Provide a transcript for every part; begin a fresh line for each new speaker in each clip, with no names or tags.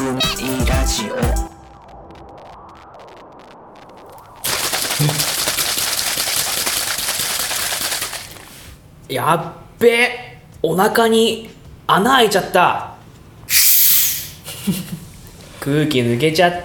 いラジオ。
やっべ、お腹に穴開いちゃった空気抜けちゃった。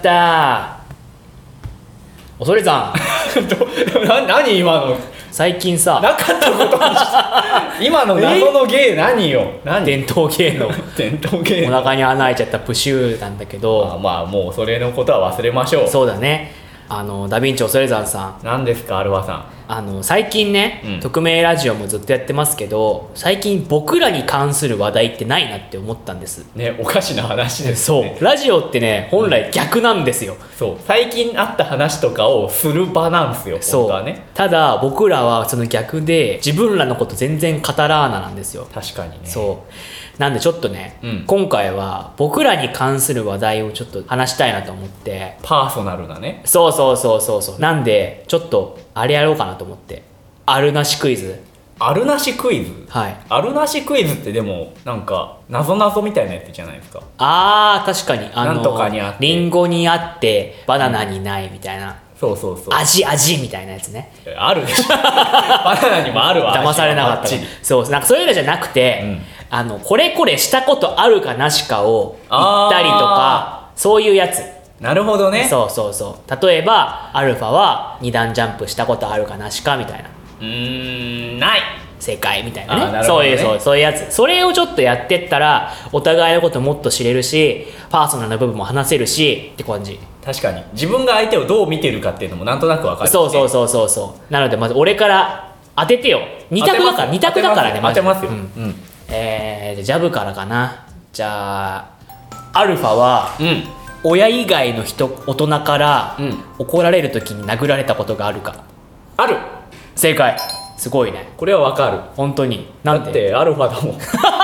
恐れさん
何今の
最近さ、
なかったことにして今の謎の芸何よ。何
伝統芸の
伝統芸
お腹に穴開いちゃったプシューなんだけど、
まあもうそれのことは忘れましょう。
そうだね。ダヴィンチ恐れ山さん、
何ですかアルファさ
最近ね、匿名ラジオもずっとやってますけど、最近僕らに関する話題ってないなって思ったんです
んね。おかしな話ですね。
そう、ラジオってね本来逆なんですよ、
そう最近あった話とかをする場なんですよ
そう
本当はね。
ただ僕らはその逆で自分らのこと全然語らーななんですよ。
確かにね。
そうなんでちょっとね、今回は僕らに関する話題をちょっと話したいなと思って。
パーソナルなね。
そうなんでちょっとあれやろうかなと思って、あるなしクイズ。
あるなしクイズ。
はい。
あるなしクイズってでもなんか謎みたいなやつじゃないですか。
確かに
なんとかにあって
リンゴにあってバナナにないみたいな、
そう
味みたいなやつね。
あるでしょバナナにもあるわ。
騙されなかった。そうなんかそういうのじゃなくて、これこれしたことあるかなしかを言ったりとか、そういうやつ。
なるほどね。
そう例えばアルファは2段ジャンプしたことあるかなしかみたいな、
ない
正解みたいなね。
なるほどね。
そういうやつ。それをちょっとやってったらお互いのこともっと知れるし、パーソナルな部分も話せるしって感じ。
確かに自分が相手をどう見てるかっていうのもなんとなく分かる、ね、
そうなのでまず俺から当ててよ。2択だからね。
当てますよ、
ジャブからかな。じゃあアルファは、親以外の大人から怒られる時に殴られたことがあるか。
ある。
正解。すごいね。
これは分かる。
本当に。なんで？
だってアルファだもん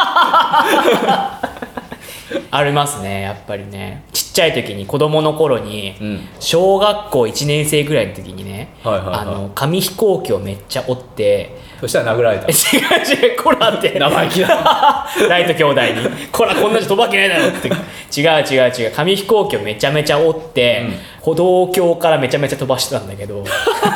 ありますね、やっぱりね。ちっちゃい時に子供の頃に、小学校1年生ぐらいの時にね、紙飛行機をめっちゃ折って、
そしたら殴られた。
違うこらって
生意気だ
ライト兄弟にこらこんなじゃ飛ぶわけないだろって違う紙飛行機をめちゃめちゃ折って、歩道橋からめちゃめちゃ飛ばしてたんだけど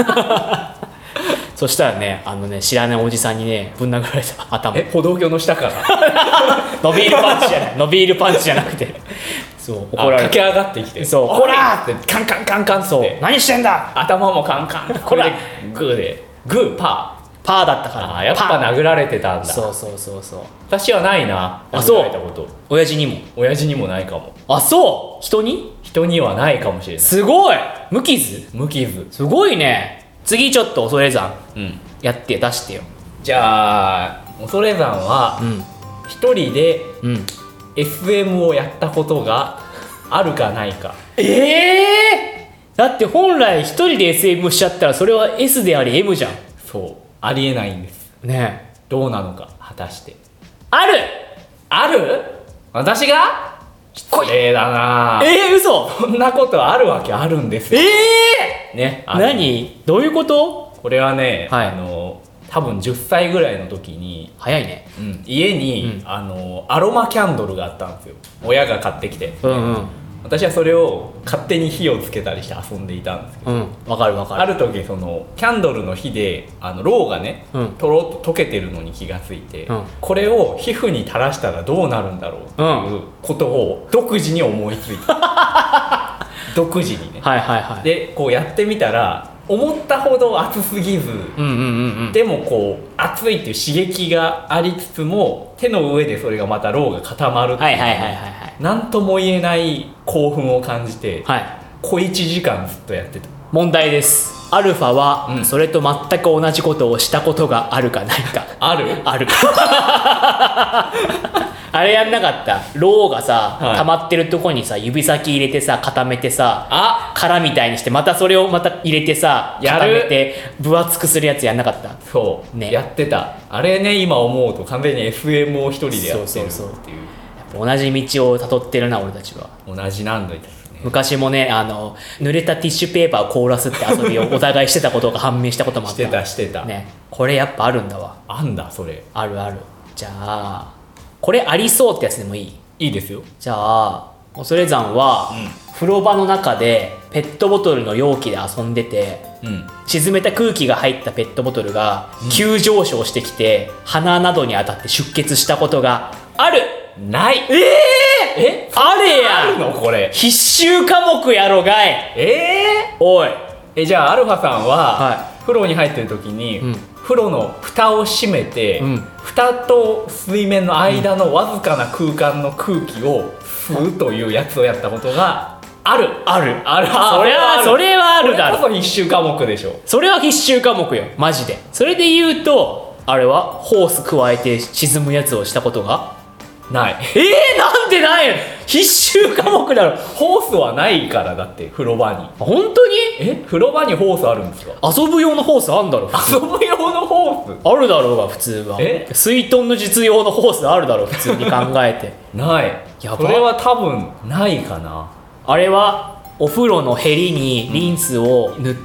そしたらね、知らないおじさんにねぶん殴られた。頭。
歩道橋の下から
伸びるパンチじゃなくてそう怒られて
駆け上がってきて、
そう
こらーってカンカンって、
そう何してんだ、
頭もカンカン、これでグーパ
ーだったから、
やっぱ殴られてたんだ。
そう
私はないな。
そう
殴られたこと。
親父にも
ないかも。
そう人に
はないかもしれない。
すごい無傷すごいね。次ちょっと恐山、やって出してよ。
じゃあ恐山は一人で SM をやったことがあるかないか。
だって本来一人で SM しちゃったらそれは S であり M じゃん。
そうありえないんです
ね。
どうなのか果たして。
ある
私が失礼だな。
嘘。
そんなことあるわけあるんですよ。ね。
何どういうこと？
これはね、
はい、
多分10歳ぐらいの時に
早いね、
家に、アロマキャンドルがあったんですよ。親が買ってきて、私はそれを勝手に火をつけたりして遊んでいたんですけど、
わかる
ある時そのキャンドルの火でろうがね、とろっと溶けてるのに気がついて、これを皮膚に垂らしたらどうなるんだろうっていうことを独自に思いついた独自にね、でこうやってみたら思ったほど熱すぎず、でもこう熱いっていう刺激がありつつも手の上でそれがまたろうが固まるっていう何とも言えない興奮を感じて、小1時間ずっとやってた。
問題です。アルファは、それと全く同じことをしたことがあるかないか。
ある
あれやんなかった？ろうがさ、溜まってるとこにさ指先入れてさ固めてさ殻みたいにしてまたそれをまた入れてさ固めて分厚くするやつやんなかった？
そう、ね、やってた。あれね今思うと完全に FM を一人でやってるっていう。
同じ道をたどってるな俺たちは。
同じなんだですね。
昔もね濡れたティッシュペーパーを凍らすって遊びをお互いしてたことが判明したこともあった。
してた
ね。これやっぱあるんだわ。
あんだそれ。
ある。じゃあこれありそうってやつでもいい？
いいですよ。
じゃあ恐山は、風呂場の中でペットボトルの容器で遊んでて、沈めた空気が入ったペットボトルが急上昇してきて、鼻などに当たって出血したことがある。
ない。
あれや。
あるのこれ。
必修科目やろがい。おい。
じゃあアルファさんは、風呂に入ってる時に、風呂の蓋を閉めて、蓋と水面の間のわずかな空間の空気を吸うというやつをやったことがある。
ある。それはあるだろ。
これこそ必修科目でしょ。
それは必修科目よ、マジで。それで言うと、あれはホース加えて沈むやつをしたことが
ない。
なんでないの？必修科目だろ。
ホースはないからだって、風呂場に。
本当に？
風呂場にホースあるんですか？
遊ぶ用のホースあるんだろ。
遊ぶ用のホース
あるだろうが普通は。水遁の実用のホースあるだろう普通に考えて。
ない。それは多分ないかな。
あれはお風呂のヘリにリンスを塗って、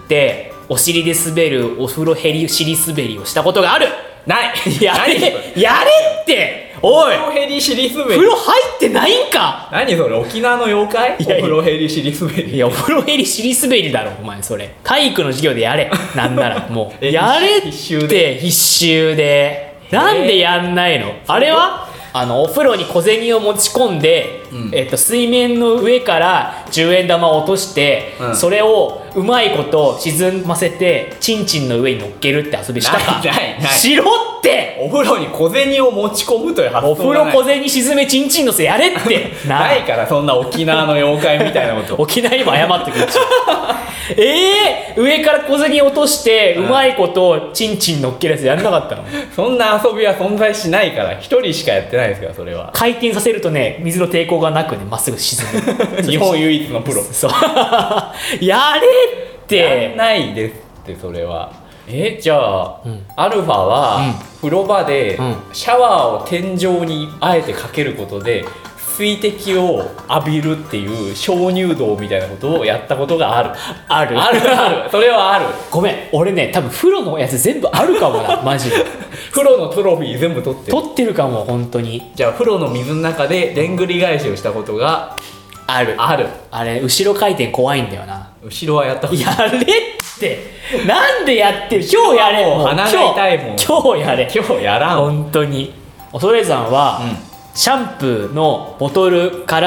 お尻で滑るお風呂ヘリ尻滑りをしたことがある。
ない。
やれって。おい、
お風呂ヘリ尻滑り。
風呂入ってないんか。
何それ、沖縄の妖怪？お風呂ヘリ尻滑り。
いや、お風呂ヘリ尻滑りだろお前。それ体育の授業でやれ。なんならもうやれって。必修でなんでやんないの？あれはお風呂に小銭を持ち込んで、水面の上から10円玉を落として、それをうまいこと沈ませてチンチンの上に乗っけるって遊びしたか？
ない
しろって。
お風呂に小銭を持ち込むという発想がない。
お風呂小銭沈めチンチンのせやれって
ないから、そんな沖縄の妖怪みたいなこと
沖縄にも謝ってくれちゃう。上から小銭落としてうまいことチンチン乗っけるやつやんなかったの？
そんな遊びは存在しないから、一人しかやってないですから。それは
回転させるとね、水の抵抗がなくね、まっすぐ沈む。
日本唯一のプロ。
そうやれって。
やんないですって。それはじゃあ、アルファは、風呂場で、シャワーを天井にあえてかけることで水滴を浴びるっていう鍾乳洞みたいなことをやったことがある。
ある
それはある。
ごめん、俺ね、多分風呂のやつ全部あるかもな。マジで
風呂のトロフィー全部取ってる
かも。本当に。じ
ゃあ風呂の水の中ででんぐり返しをしたことが
ある。あれ後ろ回転怖いんだよな。
後ろはやったこと
やれって。なんでやってる？今日やれ。
もう鼻が痛いもん。
今日やれ。
今日やらん。
本当に。恐山は、シャンプーのボトルから、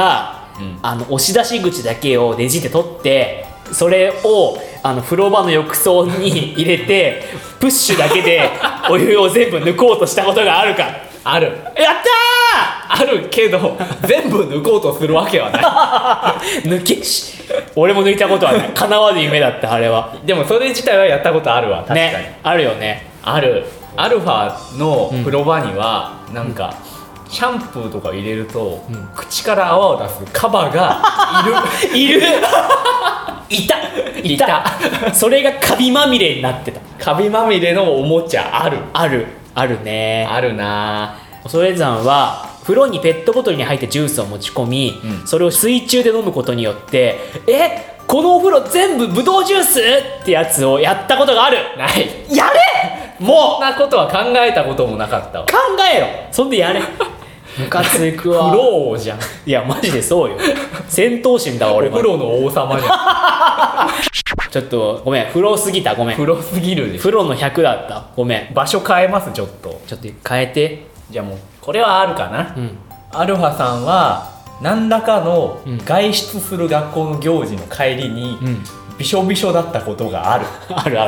押し出し口だけをねじって取って、それを風呂場の浴槽に入れてプッシュだけでお湯を全部抜こうとしたことがあるか？
ある。
やった
ー。あるけど全部抜こうとするわけはない
抜けし。俺も抜いたことはない。叶わぬ夢だった。あれは。
でもそれ自体はやったことあるわ。確かに、
ね、あるよね。
ある。アルファの風呂場には、なんか、シャンプーとか入れると、口から泡を出すカバがいるいた
それがカビまみれになってた。
カビまみれのおもちゃあ
るね。
あるな。
恐山は風呂にペットボトルに入ったジュースを持ち込み、それを水中で飲むことによってこのお風呂全部ブドウジュースってやつをやったことがある。
ない。
やれ。もう
そんなことは考えたこともなかったわ。
考えろ。そんでやれ。ムカつくわ。
風呂王じゃん。
いやマジでそうよ。戦闘心だわ俺は。
お風呂の王様じゃん。
ちょっとごめん、風呂すぎた。ごめん、
風呂すぎるでしょ。
風呂の100だった。ごめん。
場所変えます。ちょっと
変えて。
じゃあもうこれはあるかな、アルファさんは何らかの外出する学校の行事の帰りに、びしょびしょだったことがある。
ある。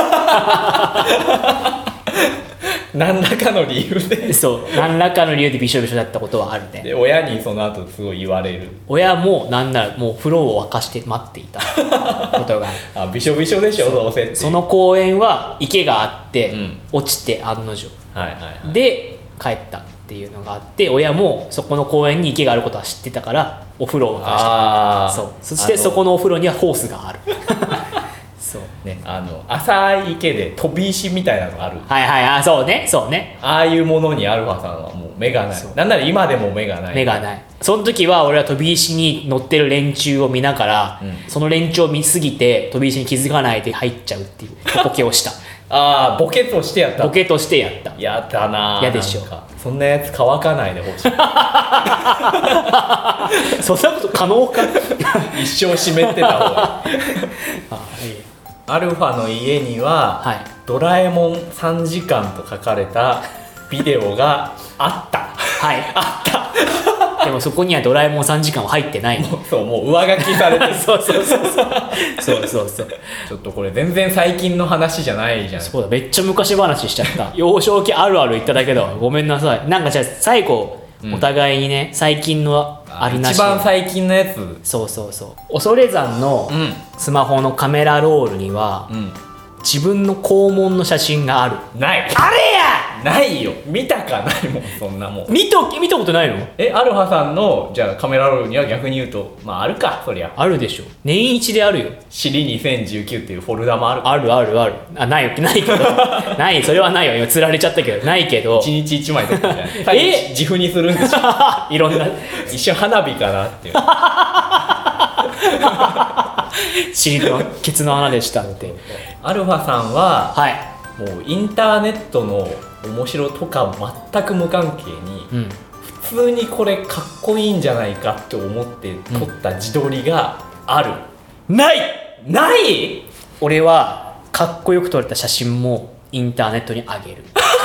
何らかの理由で。
そう、何らかの理由でびしょびしょだったことはあるね。
で親にその後すごい言われる。
親もなんならもう風呂を沸かして待っていたことが
あ、びしょびしょでしょどうせって。
その公園は池があって、落ちて案の定、で帰ったっていうのがあって、親もそこの公園に池があることは知ってたからお風呂を沸かした。そしてそこのお風呂にはホースがある。そうね、
浅い池で飛び石みたいなのある。
そうね。
ああいうものにアルファさんはもう目がない。なんなら今でも目がない。
その時は俺は飛び石に乗ってる連中を見ながら、その連中を見すぎて飛び石に気づかないで入っちゃうっていうボケをした。
ボケとしてやった。
ボケとしてやった。
やったな。
嫌でしょ。
そんなやつ乾かないでほしい
そんなこと可能か
一生湿ってた方がいい
いい
アルファの家には、
はい、
ドラえもん3時間と書かれたビデオがあった
はいあったでもそこにはドラえもん3時間は入ってない
もう上書きされてる
そうち
ょっとこれ全然最近の話じゃないじゃん。
そうだ、めっちゃ昔話しちゃった幼少期あるある言っただけだごめんなさい。なんかじゃあ最後、お互いにね最近のあるなし
一番最近のやつ。
そう恐山のスマホのカメラロールには、自分の肛門の写真がある。
ない。
あれや
ないよ。見たかないもんそんなもん。
見たことないの？
アルファさんのじゃあカメラロールには逆に言うとまああるか、そりゃ
あるでしょ。年一であるよ。
尻2019っていうフォルダもある。
あるあ、ないけどないそれはないよ。今釣られちゃったけどないけど
1日1枚撮ったじゃない自負にするんでしょ
いろんな
一瞬花火かなっていう
尻のケツの穴でしたって
アルファさんは、
はい、
もうインターネットの面白とか全く無関係に、普通にこれかっこいいんじゃないかって思って撮った自撮りがある、
ない俺はかっこよく撮れた写真もインターネットにあげる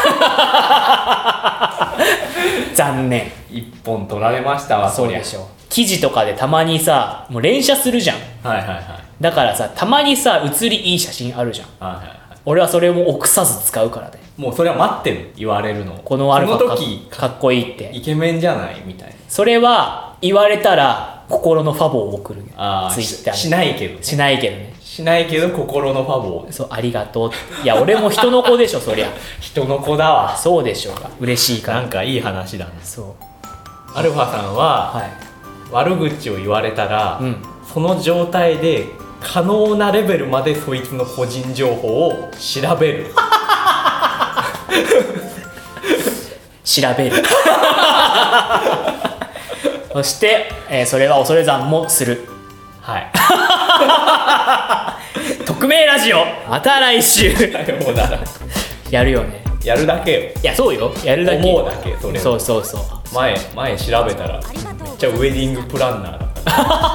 残念。
一本撮られましたわ。
そうでしょ。記事とかでたまにさもう連写するじゃん。だからさたまにさ写りいい写真あるじゃん。俺はそれも臆さず使うからね。
もうそれは待ってる、言われるの。
このアルファ
時
かっこいいって
イケメンじゃないみたいな。そ
れは言われたら心のファボを送る。ツイッター
しないけど
ね。しないけど
心のファボ。
そう、ありがとう。いや俺も人の子でしょそりゃ
人の子だわ。
そうでしょうか。嬉しいから
なんかいい話だね。
そう
アルファさんは、悪口を言われたら、その状態で可能なレベルまでそいつの個人情報を調べる
そして、それは恐山もする。匿名ラジオまた来週やるよね。
やるだけよ。
いやそうよ、やるだけ
思うだけ。それ
そう
前調べたらめっちゃウェディングプランナーだった